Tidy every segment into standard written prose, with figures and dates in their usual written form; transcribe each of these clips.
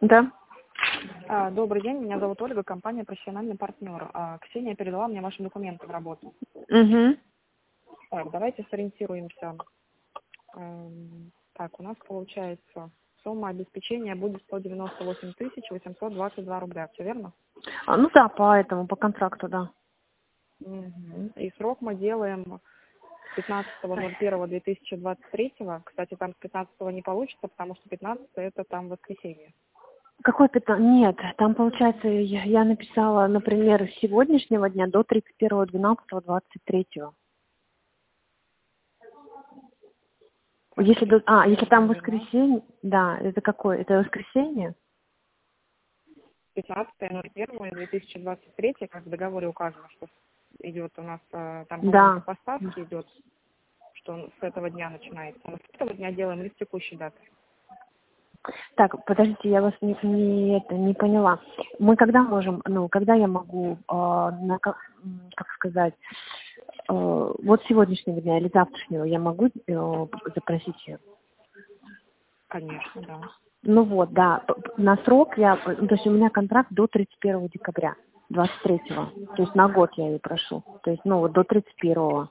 Да. Добрый день, меня зовут Ольга, компания «Профессиональный партнер». Ксения передала мне ваши документы в работу. Угу. Так, давайте сориентируемся. Так, у нас получается сумма обеспечения будет 198 822 рубля, все верно? Ну да, по контракту, да. Мгм. И срок мы делаем 15.01.2023. Кстати, там с 15 не получится, потому что 15 это там воскресенье. Какой 15? Нет, там получается, я написала, например, с сегодняшнего дня до 31.12.23. Если там 31.12. воскресенье, да, это какое? Это воскресенье? 15.01.2023, как в договоре указано, что идет у нас, там, по-моему, Да. по поставке идет, что он с этого дня начинается. Мы с этого дня делаем или с текущей даты? Так, подождите, я вас не поняла. Мы когда можем, когда я могу, как сказать, вот сегодняшнего дня или завтрашнего я могу запросить ее? Конечно, да. Ну вот, да, на срок то есть у меня контракт до 31 декабря 23-го, то есть на год я ее прошу, то есть, вот до 31-го.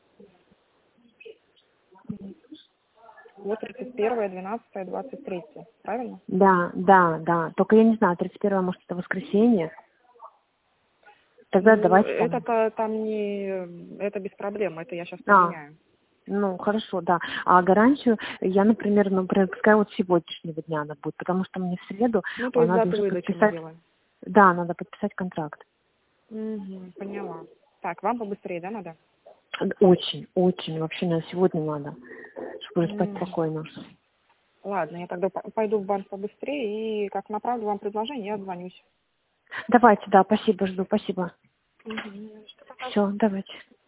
Вот 31.12.23, правильно? Да, только я не знаю, 31-го, может, это воскресенье, тогда Ну, давайте там. это там не, это без проблем, это я сейчас поменяю. Хорошо, да. А гарантию я, например, пускай вот сегодняшнего дня она будет, потому что мне в среду Ну, то есть надо дату уже выдачи мы подписать, делаем. да, надо подписать контракт. Угу, поняла. Так, вам побыстрее, да, надо? Очень, очень, вообще на сегодня надо, чтобы уже спать Мгм. спокойно. Ладно, я тогда пойду в банк побыстрее и как направлю вам предложение, я отзвонюсь. Давайте, да, спасибо, жду, спасибо. Мгм. Все, давайте.